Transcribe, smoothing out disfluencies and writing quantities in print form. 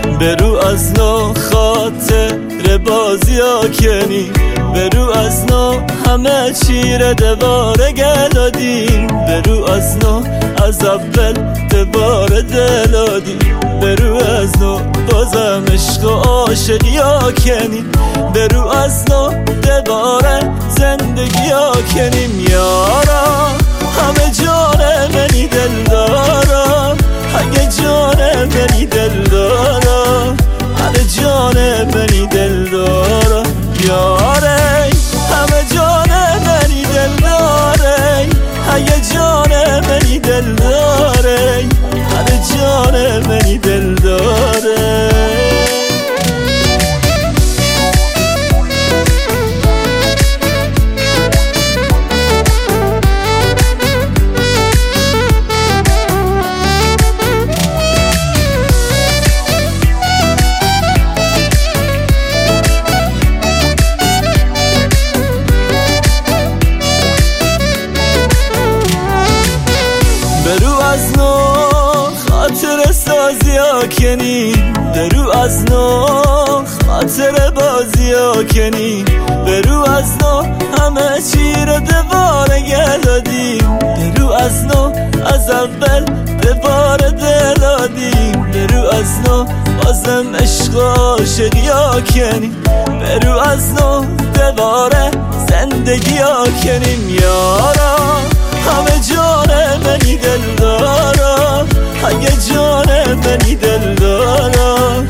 برو از نو خاطر بازی ها کنی، برو از نو همه چی را دوباره گلادیم، برو از نو از اول دوباره دلادیم، برو از نو بازم عشق و عاشقی ها کنی، برو از نو دوباره زندگی ها کنیم. یارا همه جان منی دلدارا، اگه جان منی دلدارا، همه جان منی دلدارا. یاره همه جان منی دلداره، اگه جان منی دلداره، همه جان منی دلداره. برو از نو خاطر سازی ها کنی، برو از نو خاطر بازی ها کنی، برو از نو همه چی رو دوباره گلادیم، برو از نو از اول دوباره دلادیم، برو از نو بازم عشق و عاشقی ها کنی، برو از نو دوباره زندگی ها کنیم. یارا همه جان منی دلدارا، اگه جان منی دلدارا،